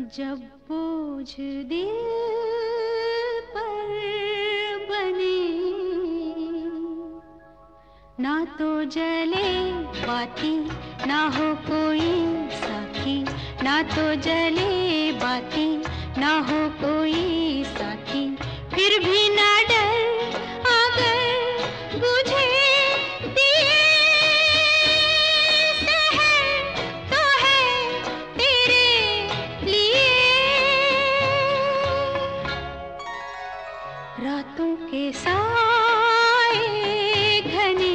जब बोझ दिल पर बने, ना तो जले बाती, ना हो कोई साथी, ना तो जले बाती, ना हो कोई साथी, फिर भी ना डर अगर बुझे दिए सहर तो है तेरे लिए। रातों के साए घने,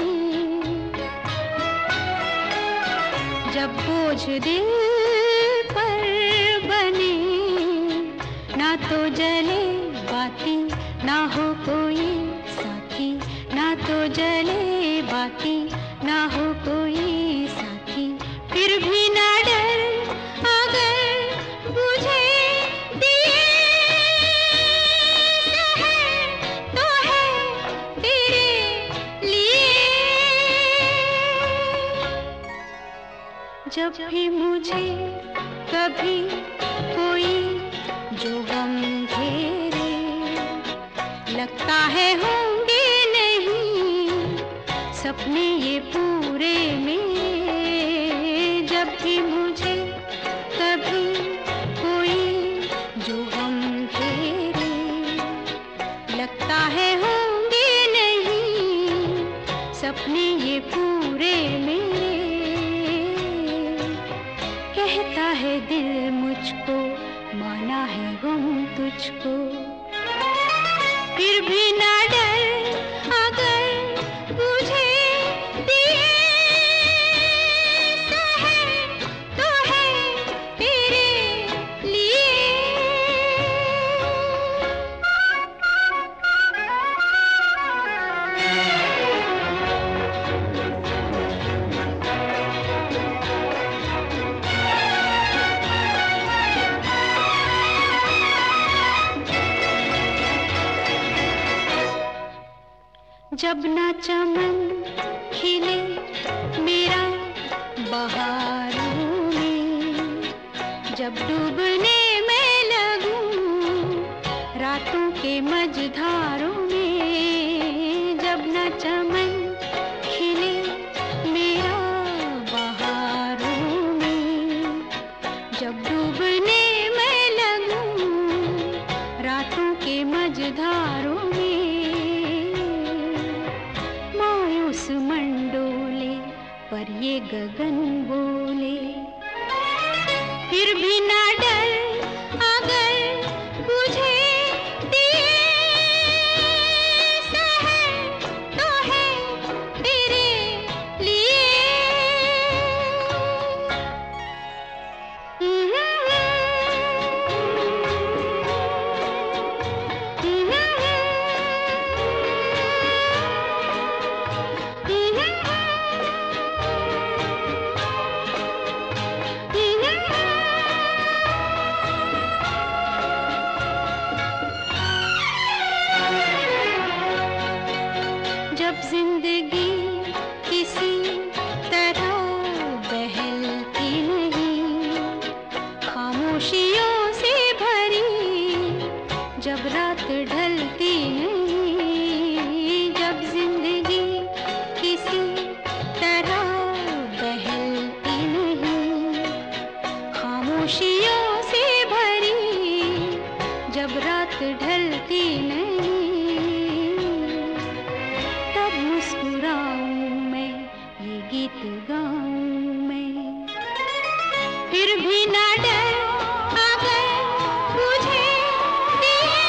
जब बोझ दिल पर बने, ना तो जले बाती, ना हो कोई साथी, ना तो जले बाती, ना हो कोई साथी, फिर भी ना डर अगर बुझे दिए सहर तो है तेरे लिए। जब भी मुझे कभी कोई जो गम घेरे, लगता है होंगे नहीं सपने ये पूरे मेरे। जब भी मुझे कभी कोई जो गम घेरे, लगता है होंगे नहीं सपने ये पूरे मेरे। कहता है दिल मुझको माना है गम तुझको, फिर भी ना डर अगर बुझे दिए सहर तो है तेरे लिए। जब ना चमन खिले मेरा बहारों में, जब डूबने में लगूं रातों के मझधारों में, जब ना चमन खिले मेरा बहारों में, जब डूबने में लगूं रातों के मझधारों में, मायूस मंडोले पर ये गगन बोले, फिर भी ना डर अगर बुझे दिए सहर तो है तेरे लिए। जब जिंदगी किसी तरह बहलती नहीं, खामोशियों से भरी जब रात ढलती नहीं, जब जिंदगी किसी तरह बहलती नहीं, खामोशियों से भरी जब रात ढलती नहीं, मुस्कुराऊं मैं ये गीत गाऊं मैं, फिर भी ना डर अगर बुझे दिए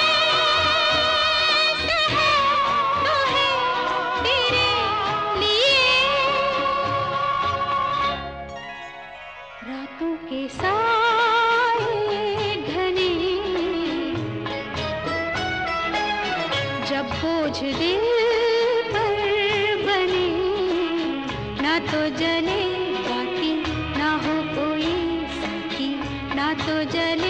सहर तो है तेरे लिए। रातों के साए घने, जब बोझ दिल ना तो जले बाती, ना हो कोई साथी, ना तो जले